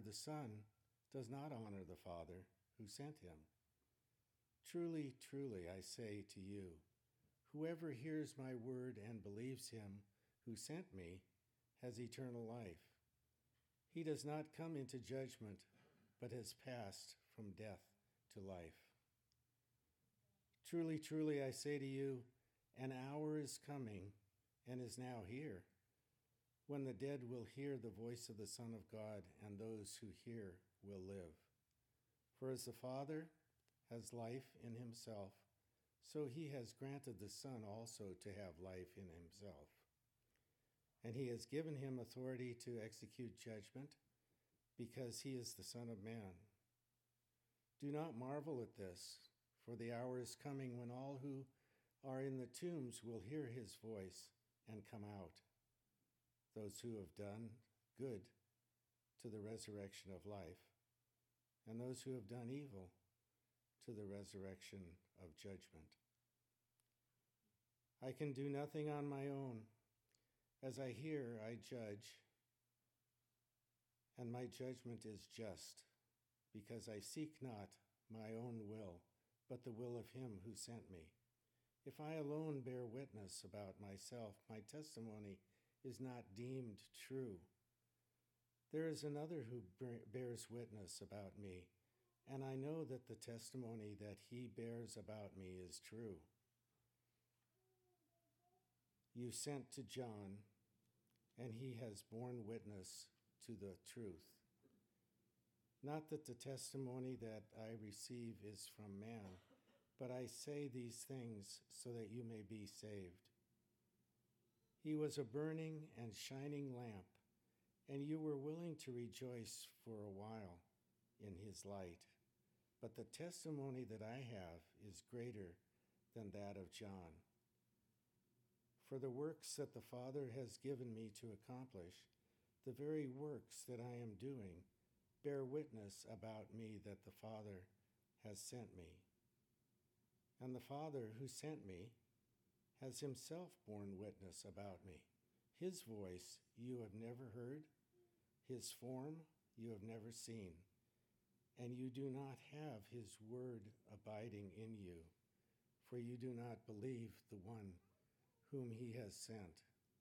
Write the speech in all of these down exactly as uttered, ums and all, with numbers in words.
the Son does not honor the Father who sent him. Truly, truly, I say to you, whoever hears my word and believes him who sent me has eternal life. He does not come into judgment, but has passed from death to life. Truly, truly, I say to you, an hour is coming and is now here, when the dead will hear the voice of the Son of God, and those who hear will live. For as the Father has life in himself, so he has granted the Son also to have life in himself. And he has given him authority to execute judgment, because he is the Son of Man. Do not marvel at this, for the hour is coming when all who are in the tombs will hear his voice and come out, those who have done good to the resurrection of life, and those who have done evil to the resurrection of judgment. I can do nothing on my own. As I hear, I judge, and my judgment is just, because I seek not my own will, but the will of him who sent me. If I alone bear witness about myself, my testimony is not deemed true. There is another who bears witness about me, and I know that the testimony that he bears about me is true. You sent to John, and he has borne witness to the truth. Not that the testimony that I receive is from man, but I say these things so that you may be saved. He was a burning and shining lamp, and you were willing to rejoice for a while in his light. But the testimony that I have is greater than that of John. For the works that the Father has given me to accomplish, the very works that I am doing, bear witness about me that the Father has sent me. And the Father who sent me has himself borne witness about me. His voice you have never heard, his form you have never seen, and you do not have his word abiding in you, for you do not believe the one whom he has sent.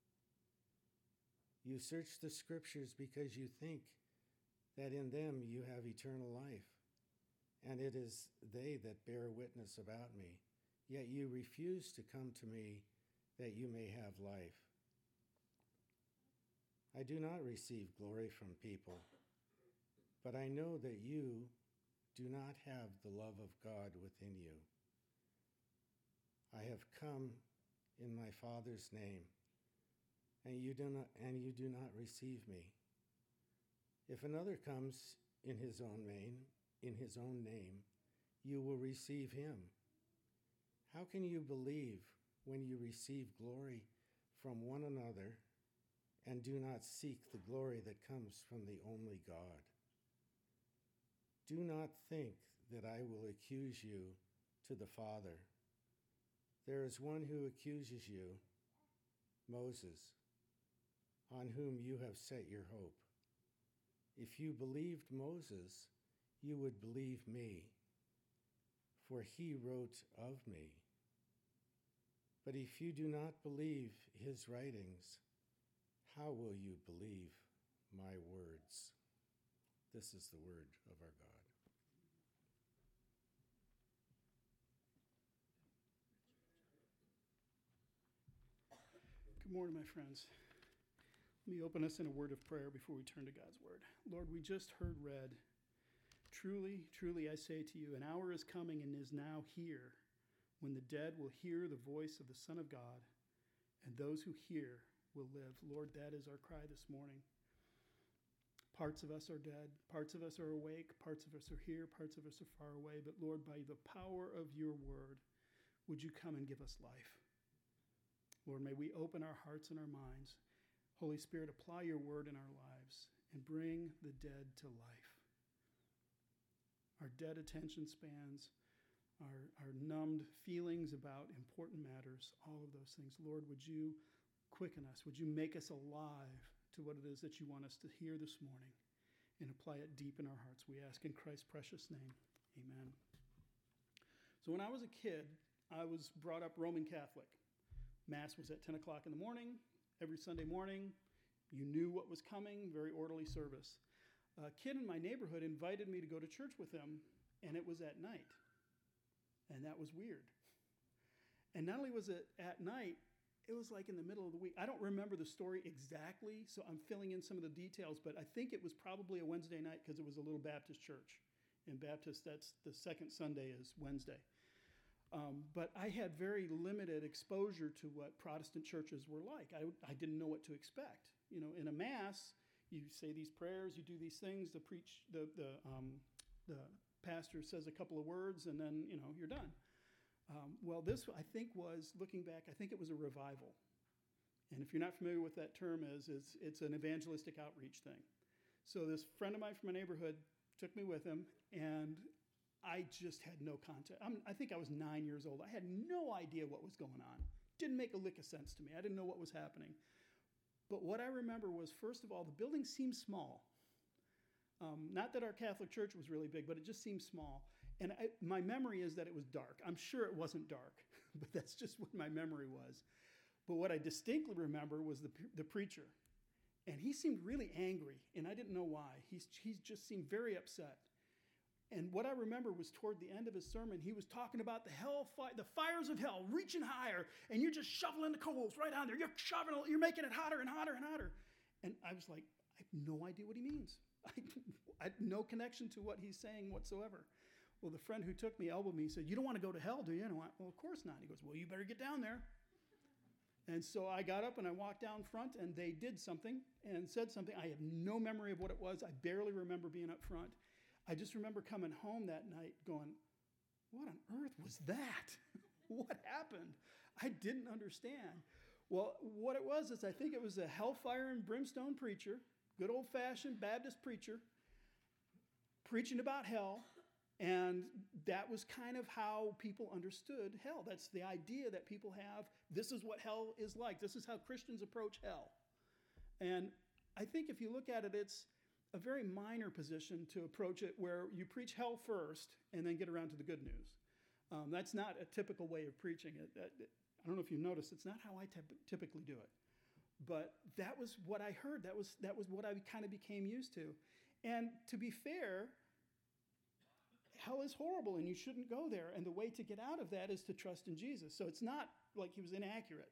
You search the scriptures because you think that in them you have eternal life, and it is they that bear witness about me. Yet you refuse to come to me that you may have life. I do not receive glory from people, but I know that you do not have the love of God within you. I have come in my Father's name, and you do not, and you do not receive me. If another comes in his own name, in his own name, you will receive him. How can you believe when you receive glory from one another and do not seek the glory that comes from the only God? Do not think that I will accuse you to the Father. There is one who accuses you, Moses, on whom you have set your hope. If you believed Moses, you would believe me, for he wrote of me. But if you do not believe his writings, how will you believe my words? This is the word of our God. Good morning, my friends. Let me open us in a word of prayer before we turn to God's word. Lord, we just heard read, truly, truly, I say to you, an hour is coming and is now here when the dead will hear the voice of the Son of God, and those who hear will live. Lord, that is our cry this morning. Parts of us are dead, parts of us are awake, parts of us are here, parts of us are far away. But Lord, by the power of your word, would you come and give us life? Lord, may we open our hearts and our minds. Holy Spirit, apply your word in our lives and bring the dead to life. Our dead attention spans, our, our numbed feelings about important matters, all of those things. Lord, would you quicken us? Would you make us alive to what it is that you want us to hear this morning? and apply it deep in our hearts. We ask in Christ's precious name. Amen. So when I was a kid, I was brought up Roman Catholic. Mass was at ten o'clock in the morning, every Sunday morning. You knew what was coming, very orderly service. A kid in my neighborhood invited me to go to church with him, and it was at night. And that was weird. And not only was it at night, it was like in the middle of the week. I don't remember the story exactly, so I'm filling in some of the details, but I think it was probably a Wednesday night because it was a little Baptist church. In Baptist, that's the second Sunday is Wednesday. Um, but I had very limited exposure to what Protestant churches were like. I, I didn't know what to expect. You know, in a Mass, you say these prayers, you do these things, the preach, the the um, the pastor says a couple of words, and then, you know, you're done. Um, well, this, I think, was, looking back, I think it was a revival. And if you're not familiar with that term is, it's, it's an evangelistic outreach thing. So this friend of mine from my neighborhood took me with him, and I just had no contact. I'm, I think I was nine years old. I had no idea what was going on. Didn't make a lick of sense to me. I didn't know what was happening. But what I remember was, first of all, the building seemed small. Um, not that our Catholic church was really big, but it just seemed small. And I, my memory is that it was dark. I'm sure it wasn't dark, but that's just what my memory was. But what I distinctly remember was the, the preacher. And he seemed really angry, and I didn't know why. He's, he just seemed very upset. And what I remember was toward the end of his sermon, he was talking about the hell, fi- the fires of hell, reaching higher, and you're just shoveling the coals right on there. You're shoveling, you're making it hotter and hotter and hotter. And I was like, I have no idea what he means. I, I had no connection to what he's saying whatsoever. Well, the friend who took me elbowed me. He said, "You don't want to go to hell, do you?" And I went, "Well, of course not." He goes, "Well, you better get down there." And so I got up and I walked down front, and they did something and said something. I have no memory of what it was. I barely remember being up front. I just remember coming home that night going, what on earth was that? What happened? I didn't understand. Well, what it was is I think it was a hellfire and brimstone preacher, good old-fashioned Baptist preacher, preaching about hell, and that was kind of how people understood hell. That's the idea that people have. This is what hell is like. This is how Christians approach hell. And I think if you look at it, it's a very minor position to approach it where you preach hell first and then get around to the good news. Um, that's not a typical way of preaching it. That, I don't know if you've noticed, it's not how I typ- typically do it. But that was what I heard. That was, that was what I kind of became used to. And to be fair, hell is horrible and you shouldn't go there. And the way to get out of that is to trust in Jesus. So it's not like he was inaccurate.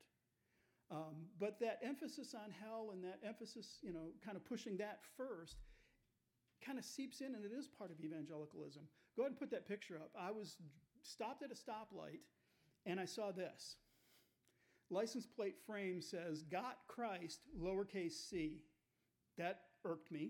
Um, but that emphasis on hell and that emphasis, you know, kind of pushing that first kind of seeps in, and it is part of evangelicalism. Go ahead and put that picture up. I was stopped at a stoplight, and I saw this. License plate frame says, "Got Christ," lowercase c. That irked me.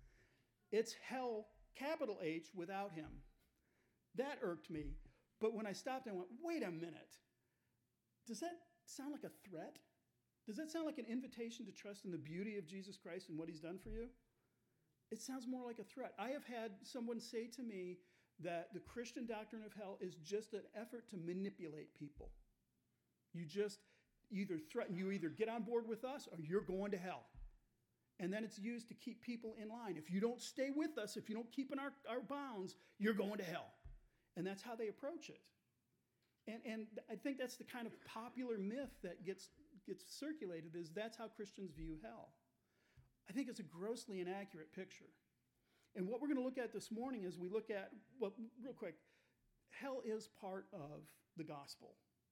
It's hell, capital H, without him. That irked me. But when I stopped, I went, wait a minute. Does that sound like a threat? Does that sound like an invitation to trust in the beauty of Jesus Christ and what he's done for you? It sounds more like a threat. I have had someone say to me that the Christian doctrine of hell is just an effort to manipulate people. You just either threaten, you either get on board with us or you're going to hell. And then it's used to keep people in line. If you don't stay with us, if you don't keep in our, our bounds, you're going to hell. And that's how they approach it. And, and I think that's the kind of popular myth that gets, gets circulated, is that's how Christians view hell. I think it's a grossly inaccurate picture. And what we're going to look at this morning is we look at, well, real quick, hell is part of the gospel.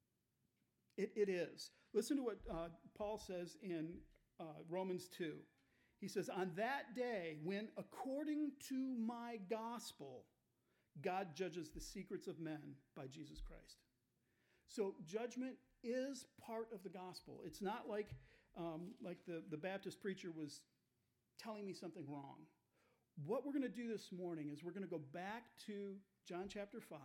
It, it is. Listen to what uh, Paul says in uh, Romans two. He says, "On that day when, according to my gospel, God judges the secrets of men by Jesus Christ." So judgment is part of the gospel. It's not like, um, like the, the Baptist preacher was telling me something wrong. What we're going to do this morning is we're going to go back to John chapter five.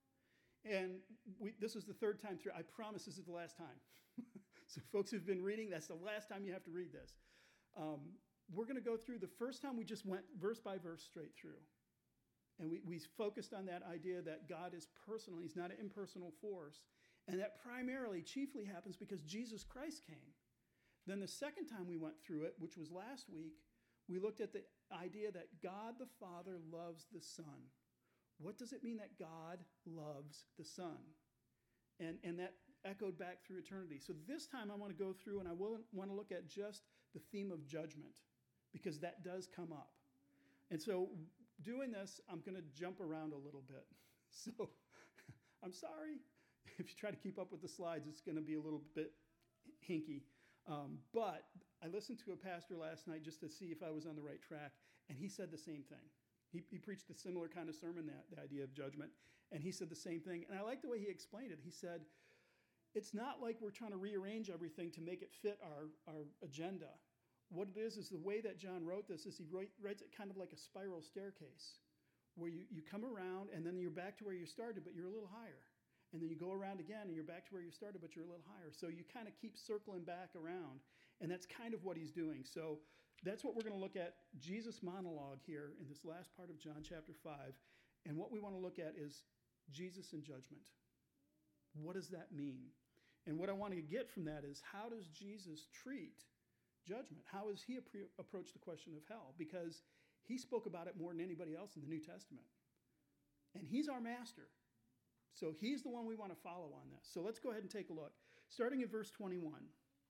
And we, this is the third time through. I promise this is the last time. So folks who've been reading, that's the last time you have to read this. Um, we're going to go through, the first time we just went verse by verse straight through. And we, we focused on that idea that God is personal. He's not an impersonal force. And that primarily, chiefly happens because Jesus Christ came. Then the second time we went through it, which was last week, we looked at the idea that God the Father loves the Son. What does it mean that God loves the Son? And, and that echoed back through eternity. So this time I want to go through and I will want to look at just the theme of judgment, because that does come up. And so doing this, I'm going to jump around a little bit. So I'm sorry. If you try to keep up with the slides, it's going to be a little bit hinky. Um, but I listened to a pastor last night just to see if I was on the right track, and he said the same thing. He, he preached a similar kind of sermon, that the idea of judgment, and he said the same thing. And I like the way he explained it. He said, it's not like we're trying to rearrange everything to make it fit our, our agenda. What it is is the way that John wrote this is he write, writes it kind of like a spiral staircase, where you, you come around and then you're back to where you started, but you're a little higher. And then you go around again and you're back to where you started, but you're a little higher. So you kind of keep circling back around. And that's kind of what he's doing. So that's what we're going to look at, Jesus' monologue here in this last part of John chapter five. And what we want to look at is Jesus in judgment. What does that mean? And what I want to get from that is, how does Jesus treat judgment? How does he appre- approach the question of hell? Because he spoke about it more than anybody else in the New Testament. And he's our master. So he's the one we want to follow on this. So let's go ahead and take a look. Starting in verse twenty-one.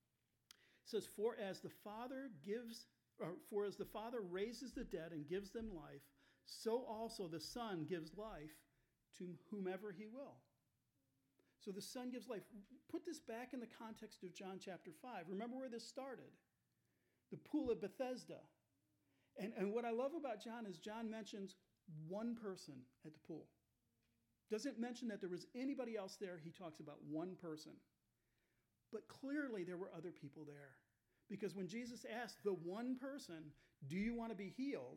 It says, For as the Father gives, or for as the Father raises the dead and gives them life, so also the Son gives life to whomever he will. So the Son gives life. Put this back in the context of John chapter five. Remember where this started. The pool of Bethesda. And, and what I love about John is John mentions one person at the pool. Doesn't mention that there was anybody else there. He talks about one person. But clearly there were other people there. Because when Jesus asked the one person, do you want to be healed?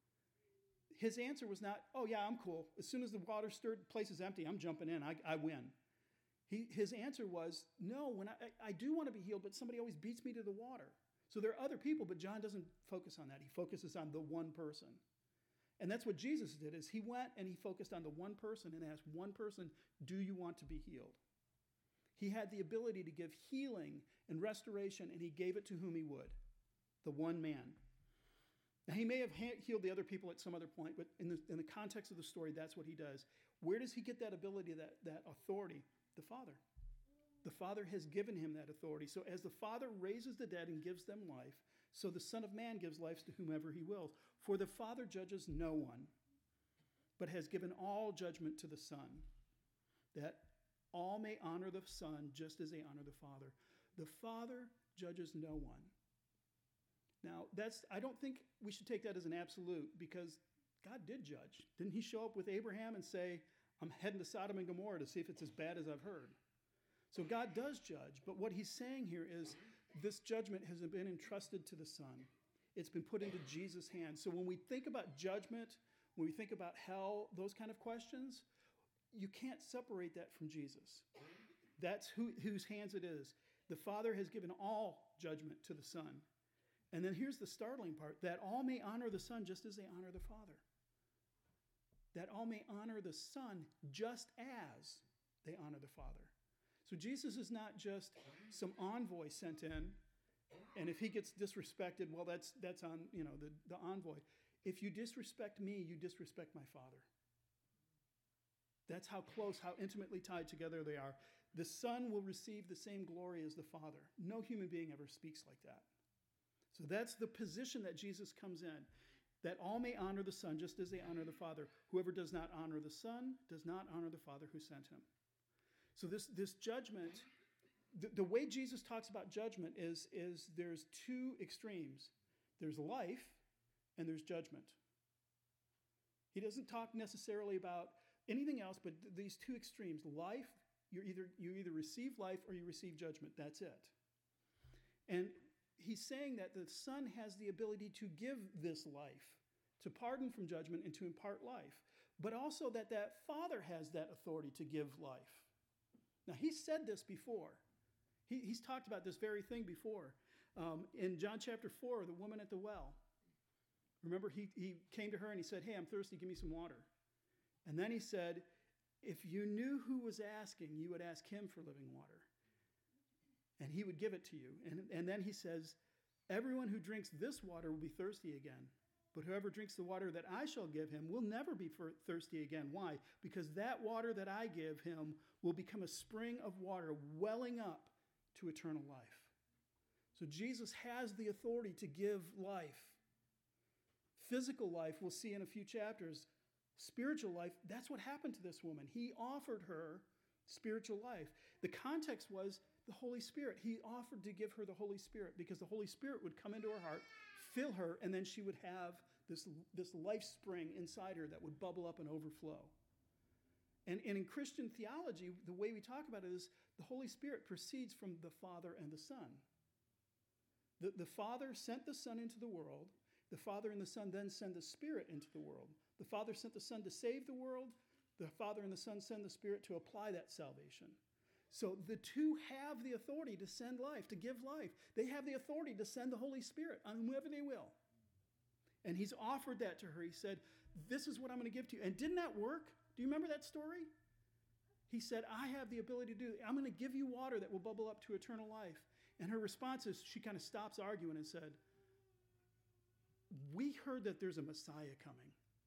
His answer was not, oh yeah, I'm cool. As soon as the water stirred, the place is empty, I'm jumping in, I, I win. He, his answer was, no, when I, I do want to be healed, but somebody always beats me to the water. So there are other people, but John doesn't focus on that. He focuses on the one person. And that's what Jesus did, is he went and he focused on the one person and asked one person, do you want to be healed? He had the ability to give healing and restoration, and he gave it to whom he would, the one man. Now, he may have healed the other people at some other point, but in the, in the context of the story, that's what he does. Where does he get that ability, that, that authority? The Father. The Father has given him that authority. So as the Father raises the dead and gives them life, so the Son of Man gives life to whomever he wills. For the Father judges no one, but has given all judgment to the Son, that all may honor the Son just as they honor the Father. The Father judges no one. Now, that's I don't think we should take that as an absolute, because God did judge. Didn't he show up with Abraham and say, I'm heading to Sodom and Gomorrah to see if it's as bad as I've heard? So God does judge, but what he's saying here is this judgment has been entrusted to the Son. It's been put into Jesus' hands. So when we think about judgment, when we think about hell, those kind of questions, you can't separate that from Jesus. That's who, whose hands it is. The Father has given all judgment to the Son. And then here's the startling part, that all may honor the Son just as they honor the Father. That all may honor the Son just as they honor the Father. So Jesus is not just some envoy sent in, and if he gets disrespected, well, that's that's on, you know, the, the envoy. If you disrespect me, you disrespect my Father. That's how close, how intimately tied together they are. The Son will receive the same glory as the Father. No human being ever speaks like that. So that's the position that Jesus comes in, that all may honor the Son just as they honor the Father. Whoever does not honor the Son does not honor the Father who sent him. So this, this judgment, the, the way Jesus talks about judgment is, is there's two extremes. There's life and there's judgment. He doesn't talk necessarily about anything else but th- these two extremes. Life, you're either, you either receive life or you receive judgment. That's it. And he's saying that the Son has the ability to give this life, to pardon from judgment and to impart life, but also that that Father has that authority to give life. Now, he said this before. He, he's talked about this very thing before. Um, in John chapter four, the woman at the well. Remember, he, he came to her and he said, hey, I'm thirsty, give me some water. And then he said, if you knew who was asking, you would ask him for living water. And he would give it to you. And, and then he says, everyone who drinks this water will be thirsty again. But whoever drinks the water that I shall give him will never be thirsty again. Why? Because that water that I give him will become a spring of water welling up to eternal life. So Jesus has the authority to give life. Physical life, we'll see in a few chapters. Spiritual life, that's what happened to this woman. He offered her spiritual life. The context was the Holy Spirit. He offered to give her the Holy Spirit because the Holy Spirit would come into her heart, fill her, and then she would have this, this life spring inside her that would bubble up and overflow. And, and in Christian theology, the way we talk about it is the Holy Spirit proceeds from the Father and the Son. The, the Father sent the Son into the world. The Father and the Son then send the Spirit into the world. The Father sent the Son to save the world. The Father and the Son send the Spirit to apply that salvation. So the two have the authority to send life, to give life. They have the authority to send the Holy Spirit on whoever they will. And he's offered that to her. He said, this is what I'm going to give to you. And didn't that work? Do you remember that story? He said, I have the ability to do it. I'm going to give you water that will bubble up to eternal life. And her response is, she kind of stops arguing and said, we heard that there's a Messiah coming.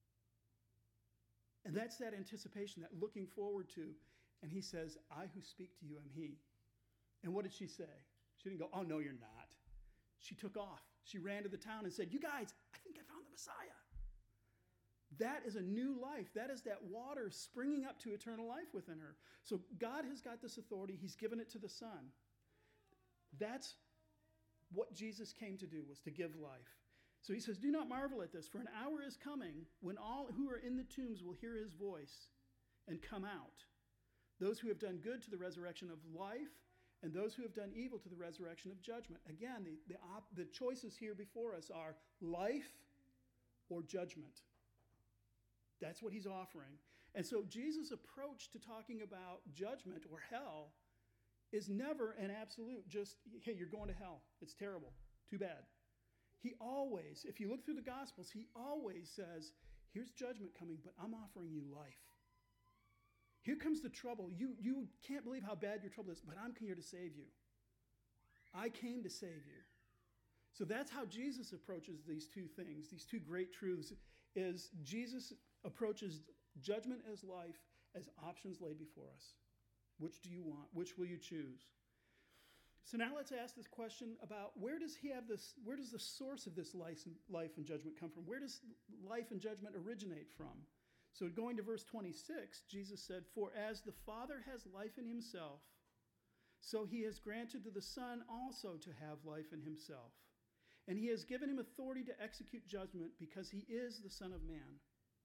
And that's that anticipation, that looking forward to. And he says, I who speak to you am he. And what did she say? She didn't go, oh, no, you're not. She took off. She ran to the town and said, you guys, I think I found the Messiah. That is a new life. That is that water springing up to eternal life within her. So God has got this authority. He's given it to the Son. That's what Jesus came to do, was to give life. So he says, do not marvel at this, for an hour is coming when all who are in the tombs will hear his voice and come out. Those who have done good to the resurrection of life, and those who have done evil to the resurrection of judgment. Again, the, the, op- the choices here before us are life or judgment. That's what he's offering. And so Jesus' approach to talking about judgment or hell is never an absolute, just, hey, you're going to hell. It's terrible. Too bad. He always, if you look through the Gospels, he always says, here's judgment coming, but I'm offering you life. Here comes the trouble. You, you can't believe how bad your trouble is, but I'm here to save you. I came to save you. So that's how Jesus approaches these two things, these two great truths, is Jesus approaches judgment as life as options laid before us. Which do you want? Which will you choose? So now let's ask this question about where does he have this, where does the source of this life and, life and judgment come from? Where does life and judgment originate from? So going to verse twenty-six, Jesus said, for as the Father has life in himself, so he has granted to the Son also to have life in himself. And he has given him authority to execute judgment because he is the Son of Man.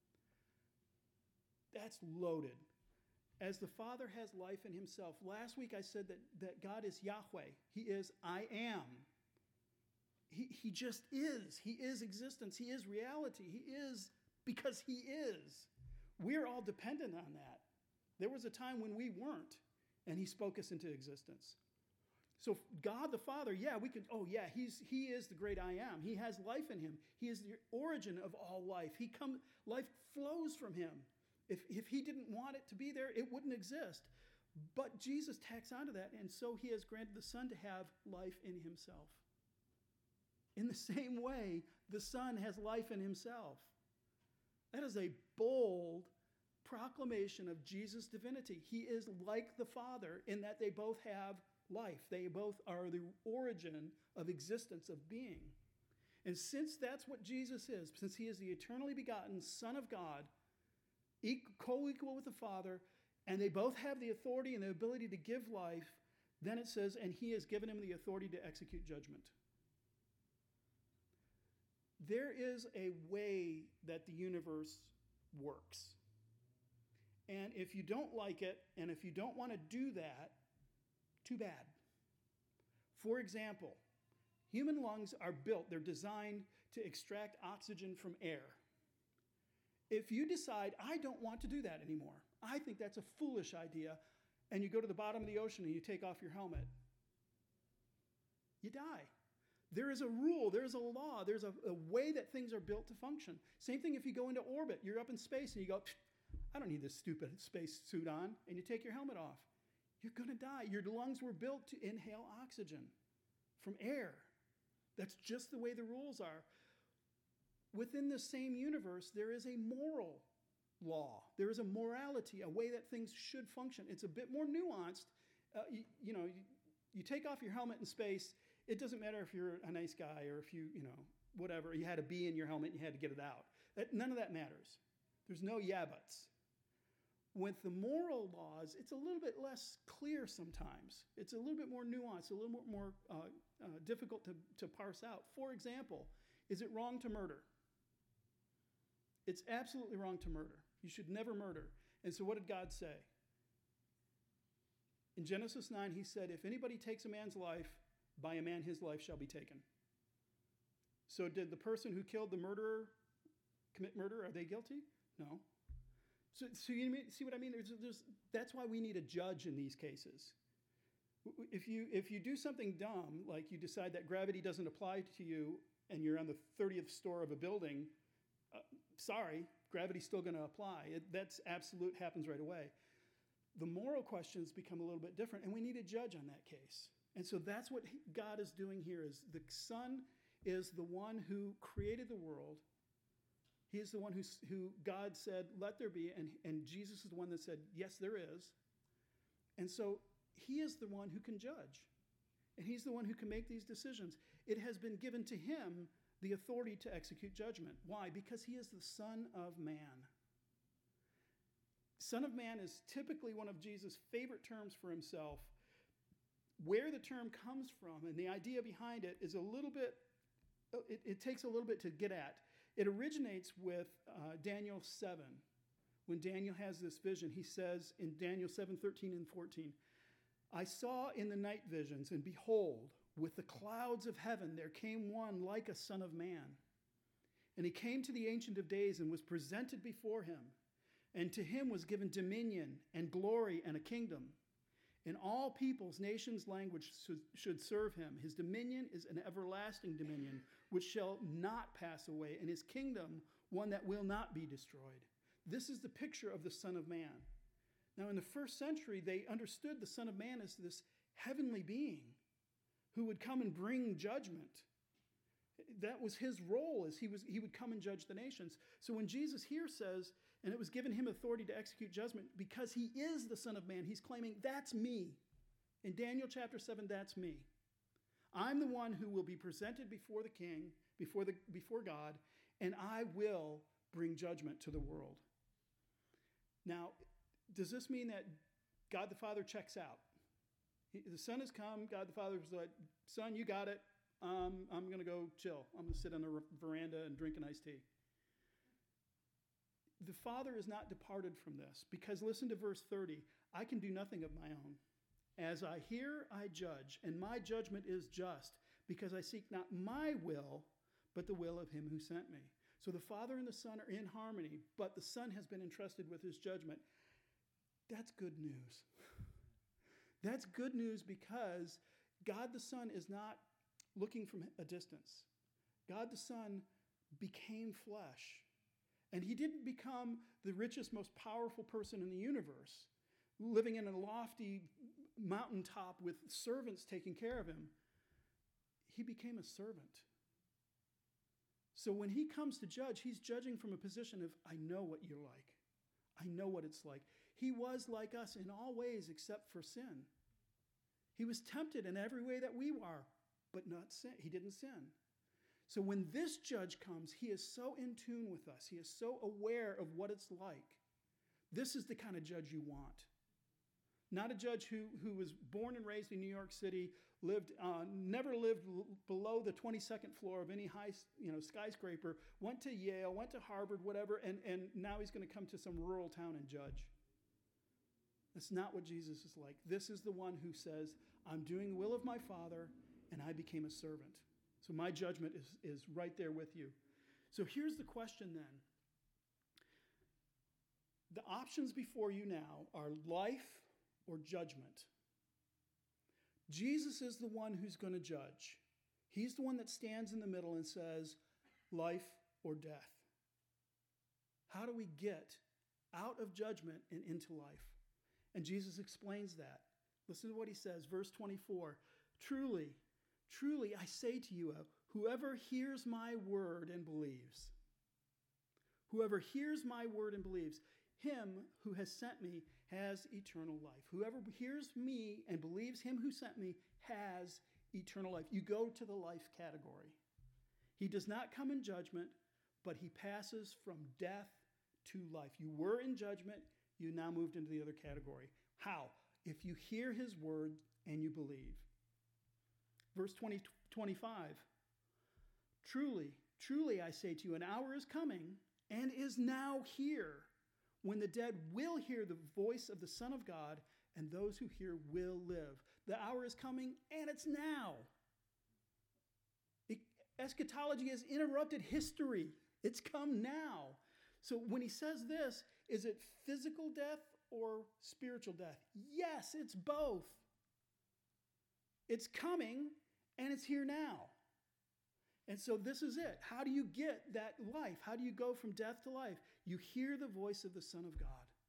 That's loaded. As the Father has life in himself. Last week I said that, that God is Yahweh. He is I am. He, he just is. He is existence. He is reality. He is because he is. We're all dependent on that. There was a time when we weren't, and he spoke us into existence. So God the Father, yeah, we could, oh yeah, he's he is the great I am. He has life in him. He is the origin of all life. He come, life flows from him. If, if he didn't want it to be there, it wouldn't exist. But Jesus tacks onto that, and so he has granted the Son to have life in himself. In the same way, the Son has life in himself. That is a bold proclamation of Jesus' divinity. He is like the Father in that they both have life. They both are the origin of existence, of being. And since that's what Jesus is, since he is the eternally begotten Son of God, co-equal with the Father, and they both have the authority and the ability to give life, then it says, and he has given him the authority to execute judgment. There is a way that the universe works. And if you don't like it, and if you don't want to do that, too bad. For example, human lungs are built, they're designed to extract oxygen from air. If you decide, I don't want to do that anymore, I think that's a foolish idea, and you go to the bottom of the ocean and you take off your helmet, you die. There is a rule, there's a law, there's a, a way that things are built to function. Same thing if you go into orbit, you're up in space and you go, I don't need this stupid space suit on, and you take your helmet off. You're going to die. Your lungs were built to inhale oxygen from air. That's just the way the rules are. within the same universe, there is a moral law. There is a morality, a way that things should function. It's a bit more nuanced. Uh, you, you know, you, you take off your helmet in space, it doesn't matter if you're a nice guy or if you, you know, whatever, you had a bee in your helmet and you had to get it out. That, none of that matters. There's no yeah buts. With the moral laws, it's a little bit less clear sometimes. It's a little bit more nuanced, a little more, more uh, uh, difficult to, to parse out. For example, is it wrong to murder? It's absolutely wrong to murder. You should never murder. And so what did God say? In Genesis nine, he said, if anybody takes a man's life, by a man his life shall be taken. So did the person who killed the murderer commit murder? Are they guilty? No. So, so you see what I mean? There's, there's, that's why we need a judge in these cases. If you, if you do something dumb, like you decide that gravity doesn't apply to you and you're on the thirtieth floor of a building, uh, sorry, gravity's still going to apply. It, that's absolute, happens right away. The moral questions become a little bit different, and we need a judge on that case. And so that's what God is doing here, is the Son is the one who created the world. He is the one who, who God said, let there be, and, and Jesus is the one that said, yes, there is. And so he is the one who can judge, and he's the one who can make these decisions. It has been given to him the authority to execute judgment. Why? Because he is the Son of Man. Son of Man is typically one of Jesus' favorite terms for himself. Where the term comes from and the idea behind it is a little bit, it, it takes a little bit to get at. It originates with uh, Daniel seven. When Daniel has this vision, he says in Daniel seven, thirteen and fourteen, I saw in the night visions, and behold, with the clouds of heaven there came one like a son of man. And he came to the Ancient of Days and was presented before him. And to him was given dominion and glory and a kingdom. And all peoples, nations, language should serve him. His dominion is an everlasting dominion, which shall not pass away, and his kingdom one that will not be destroyed. This is the picture of the Son of Man. Now, in the first century, they understood the Son of Man as this heavenly being who would come and bring judgment. That was his role, as he was he would come and judge the nations. So when Jesus here says, and it was given him authority to execute judgment, because he is the Son of Man, he's claiming, that's me. In Daniel chapter seven, that's me. I'm the one who will be presented before the king, before, the, before God, and I will bring judgment to the world. Now, does this mean that God the Father checks out? He, the Son has come, God the Father is like, Son, you got it. Um, I'm going to go chill. I'm going to sit on the veranda and drink an iced tea. The Father is not departed from this, because listen to verse thirty. I can do nothing of my own. As I hear, I judge, and my judgment is just, because I seek not my will, but the will of him who sent me. So the Father and the Son are in harmony, but the Son has been entrusted with his judgment. That's good news. That's good news, because God the Son is not looking from a distance. God the Son became flesh. And he didn't become the richest, most powerful person in the universe, living in a lofty mountaintop with servants taking care of him. He became a servant. So when he comes to judge, he's judging from a position of, I know what you're like. I know what it's like. He was like us in all ways except for sin. He was tempted in every way that we are, but not sin. He didn't sin. So when this judge comes, he is so in tune with us. He is so aware of what it's like. This is the kind of judge you want. Not a judge who, who was born and raised in New York City, lived, uh, never lived l- below the twenty-second floor of any high you know, skyscraper, went to Yale, went to Harvard, whatever, and, and now he's going to come to some rural town and judge. That's not what Jesus is like. This is the one who says, I'm doing the will of my Father, and I became a servant. So my judgment is, is right there with you. So here's the question then. The options before you now are life or judgment. Jesus is the one who's going to judge. He's the one that stands in the middle and says, life or death. How do we get out of judgment and into life? And Jesus explains that. Listen to what he says, verse twenty-four. Truly, truly, I say to you, whoever hears my word and believes. Whoever hears my word and believes, him who has sent me has eternal life. Whoever hears me and believes him who sent me has eternal life. You go to the life category. He does not come in judgment, but he passes from death to life. You were in judgment, you now moved into the other category. How? If you hear his word and you believe. Verse twenty, twenty-five. Truly, truly I say to you, an hour is coming and is now here when the dead will hear the voice of the Son of God, and those who hear will live. The hour is coming, and it's now. It, eschatology has interrupted history. It's come now. So when he says this, is it physical death or spiritual death? Yes, it's both. It's coming, and it's here now. And so this is it. How do you get that life? How do you go from death to life? You hear the voice of the Son of God.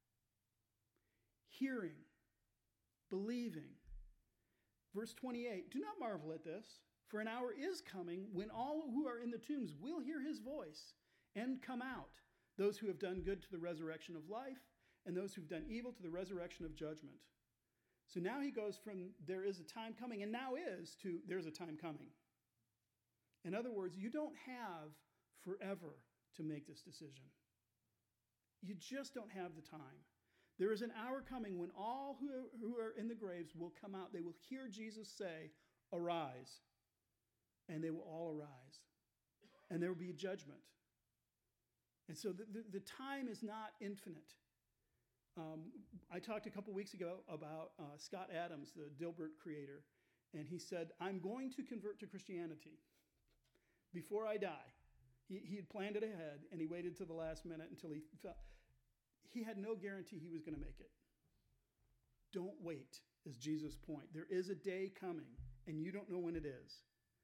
Hearing, believing. Verse twenty-eight, do not marvel at this, for an hour is coming when all who are in the tombs will hear his voice and come out, those who have done good to the resurrection of life, and those who've done evil to the resurrection of judgment. So now he goes from there is a time coming, and now is, to there's a time coming. In other words, you don't have forever to make this decision. You just don't have the time. There is an hour coming when all who, who are in the graves will come out. They will hear Jesus say, arise. And they will all arise. And there will be a judgment. And so the, the, the time is not infinite. Um, I talked a couple weeks ago about uh, Scott Adams, the Dilbert creator, and he said, I'm going to convert to Christianity before I die. He, he had planned it ahead, and he waited till the last minute until he felt. He had no guarantee he was going to make it. Don't wait, is Jesus' point. There is a day coming, and you don't know when it is.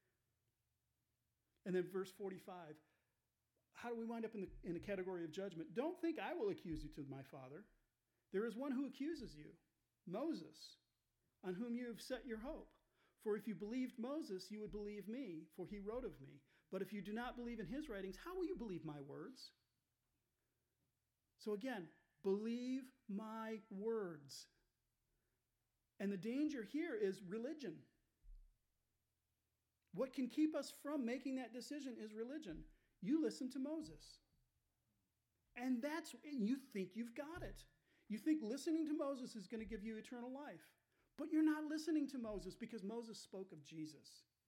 And then verse forty-five, how do we wind up in the, in the category of judgment? Don't think I will accuse you to my Father. There is one who accuses you, Moses, on whom you have set your hope. For if you believed Moses, you would believe me, for he wrote of me. But if you do not believe in his writings, how will you believe my words? So again, believe my words. And the danger here is religion. What can keep us from making that decision is religion. You listen to Moses. And that's, you think you've got it. You think listening to Moses is going to give you eternal life. But you're not listening to Moses because Moses spoke of Jesus.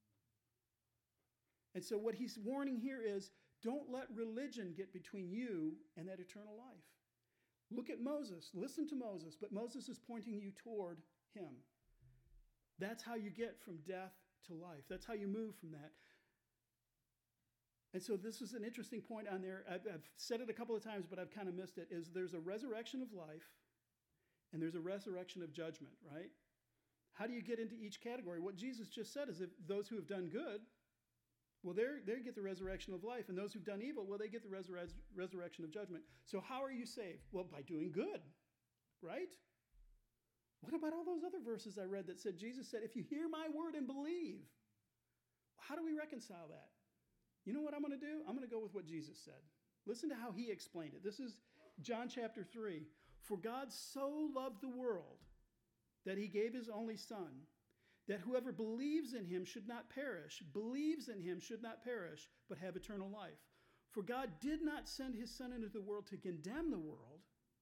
And so what he's warning here is, don't let religion get between you and that eternal life. Look at Moses, listen to Moses, but Moses is pointing you toward him. That's how you get from death to life. That's how you move from that. And so this is an interesting point on there. I've, I've said it a couple of times, but I've kind of missed it, is there's a resurrection of life and there's a resurrection of judgment, right? How do you get into each category? What Jesus just said is if those who have done good, well, they they get the resurrection of life. And those who've done evil, well, they get the resur- resurrection of judgment. So how are you saved? Well, by doing good, right? What about all those other verses I read that said, Jesus said, if you hear my word and believe, how do we reconcile that? You know what I'm going to do? I'm going to go with what Jesus said. Listen to how he explained it. This is John chapter three. For God so loved the world that he gave his only son, that whoever believes in him should not perish, believes in him should not perish, but have eternal life. For God did not send his son into the world to condemn the world,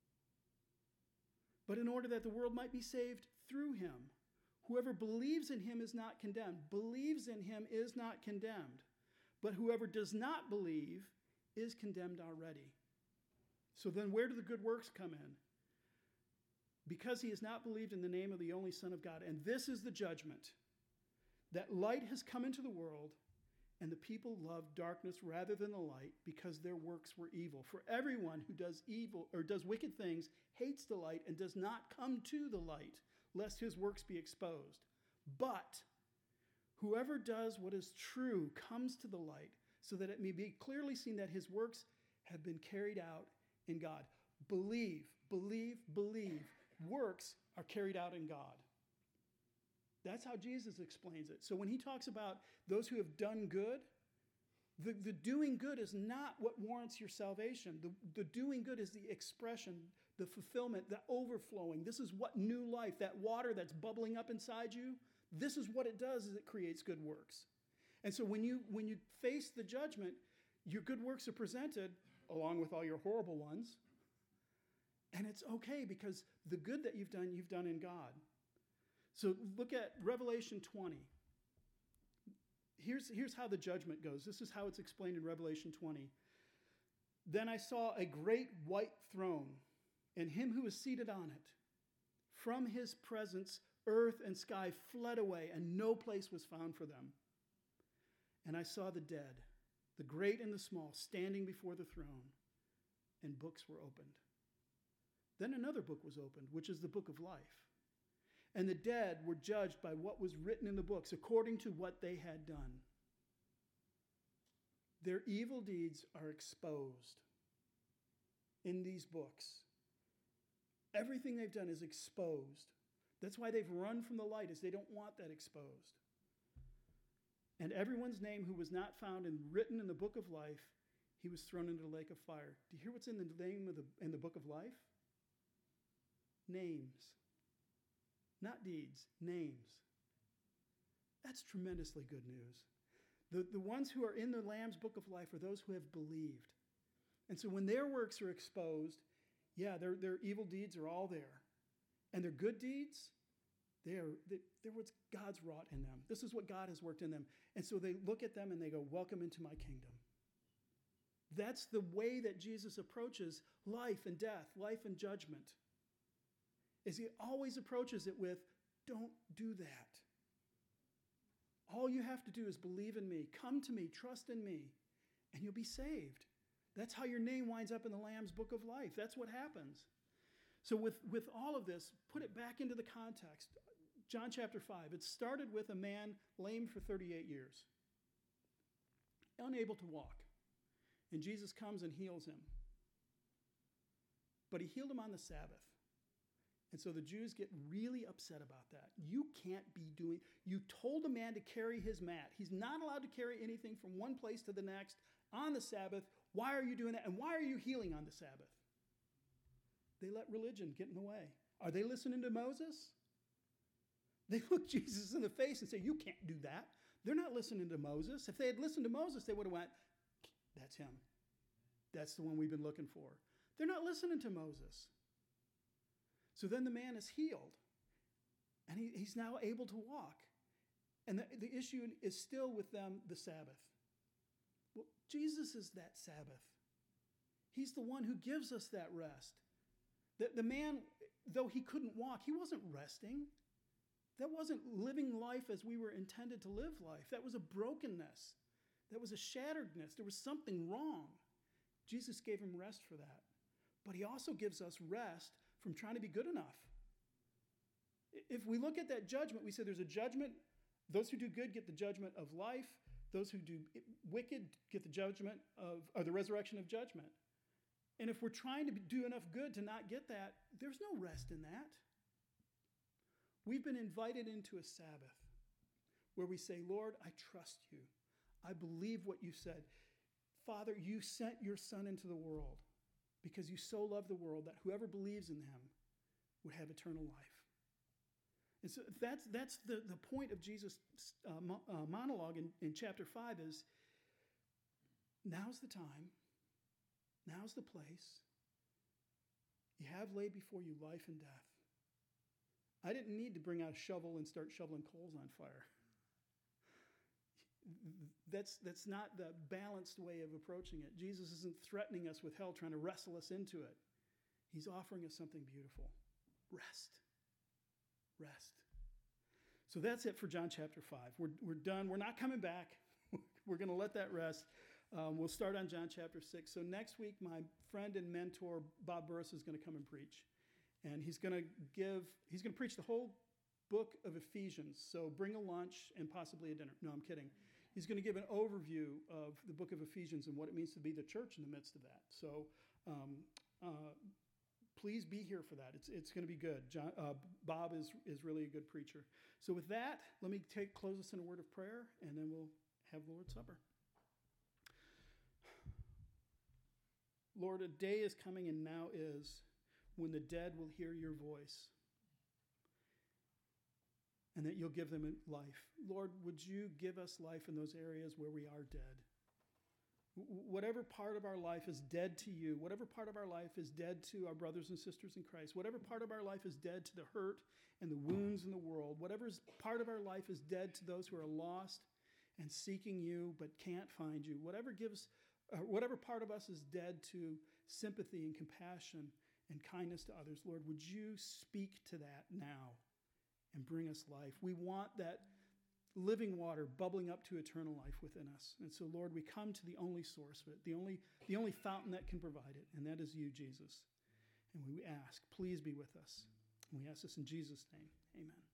but in order that the world might be saved through him. Whoever believes in him is not condemned. Believes in him is not condemned. But whoever does not believe is condemned already. So then where do the good works come in? Because he has not believed in the name of the only Son of God. And this is the judgment, that light has come into the world, and the people loved darkness rather than the light, because their works were evil. For everyone who does evil or does wicked things hates the light and does not come to the light, lest his works be exposed. But whoever does what is true comes to the light, so that it may be clearly seen that his works have been carried out in God. Believe, believe, believe. Works are carried out in God. That's how Jesus explains it. So when he talks about those who have done good, The, the doing good is not what warrants your salvation. The, the doing good is the expression, the fulfillment, the overflowing. This is what new life, that water that's bubbling up inside you, this is what it does, is it creates good works. And so when you when you face the judgment, your good works are presented along with all your horrible ones. And it's okay because the good that you've done, you've done in God. So look at Revelation twenty. Here's, here's how the judgment goes. This is how it's explained in Revelation twenty. Then I saw a great white throne, and him who was seated on it. From his presence, earth and sky fled away, and no place was found for them. And I saw the dead, the great and the small, standing before the throne, and books were opened. Then another book was opened, which is the book of life. And the dead were judged by what was written in the books, according to what they had done. Their evil deeds are exposed in these books. Everything they've done is exposed. That's why they've run from the light, is they don't want that exposed. And everyone's name who was not found and written in the book of life, he was thrown into the lake of fire. Do you hear what's in the name of the in the book of life? Names. Not deeds, names. That's tremendously good news. The, the ones who are in the Lamb's book of life are those who have believed. And so when their works are exposed, yeah, their, their evil deeds are all there. And their good deeds, they are, they, they're what God's wrought in them. This is what God has worked in them. And so they look at them and they go, welcome into my kingdom. That's the way that Jesus approaches life and death, life and judgment. Is he always approaches it with, don't do that. All you have to do is believe in me, come to me, trust in me, and you'll be saved. That's how your name winds up in the Lamb's book of life. That's what happens. So with, with all of this, put it back into the context. John chapter five, it started with a man lame for thirty-eight years, unable to walk. And Jesus comes and heals him. But he healed him on the Sabbath. And so the Jews get really upset about that. You can't be doing, you told a man to carry his mat. He's not allowed to carry anything from one place to the next on the Sabbath. Why are you doing that? And why are you healing on the Sabbath? They let religion get in the way. Are they listening to Moses? They look Jesus in the face and say, you can't do that. They're not listening to Moses. If they had listened to Moses, they would have went, that's him. That's the one we've been looking for. They're not listening to Moses. So then the man is healed, and he, he's now able to walk. And the, the issue is still with them, the Sabbath. Well, Jesus is that Sabbath. He's the one who gives us that rest. The, the man, though he couldn't walk, he wasn't resting. That wasn't living life as we were intended to live life. That was a brokenness. That was a shatteredness. There was something wrong. Jesus gave him rest for that. But he also gives us rest from trying to be good enough. If we look at that judgment, we say there's a judgment. Those who do good get the judgment of life. Those who do wicked get the judgment of, or the resurrection of judgment. And if we're trying to do enough good to not get that, there's no rest in that. We've been invited into a Sabbath where we say, Lord, I trust you. I believe what you said. Father, you sent your Son into the world because you so loved the world that whoever believes in him would have eternal life. And so that's, that's the, the point of Jesus' uh, mo- uh, monologue in, in chapter five is, now's the time, now's the place. You have laid before you life and death. I didn't need to bring out a shovel and start shoveling coals on fire. That's, that's not the balanced way of approaching it. Jesus isn't threatening us with hell, trying to wrestle us into it. He's offering us something beautiful. Rest. Rest. So that's it for John chapter five. We're, we're done. We're not coming back. We're going to let that rest. Um, we'll start on John chapter six. So next week, my friend and mentor, Bob Burris, is going to come and preach. And he's going to give, he's going to preach the whole book of Ephesians. So bring a lunch and possibly a dinner. No, I'm kidding. He's going to give an overview of the book of Ephesians and what it means to be the church in the midst of that. So um, uh, please be here for that. It's it's going to be good. John, uh, Bob is is really a good preacher. So with that, let me take close us in a word of prayer, and then we'll have Lord's Supper. Lord, a day is coming and now is when the dead will hear your voice and that you'll give them life. Lord, would you give us life in those areas where we are dead? Whatever part of our life is dead to you, whatever part of our life is dead to our brothers and sisters in Christ, whatever part of our life is dead to the hurt and the wounds in the world, whatever part of our life is dead to those who are lost and seeking you but can't find you, whatever gives, uh, whatever part of us is dead to sympathy and compassion and kindness to others, Lord, would you speak to that now and bring us life? We want that living water bubbling up to eternal life within us. And so, Lord, we come to the only source of it, the only, the only fountain that can provide it, and that is you, Jesus. And we ask, please be with us. And we ask this in Jesus' name. Amen.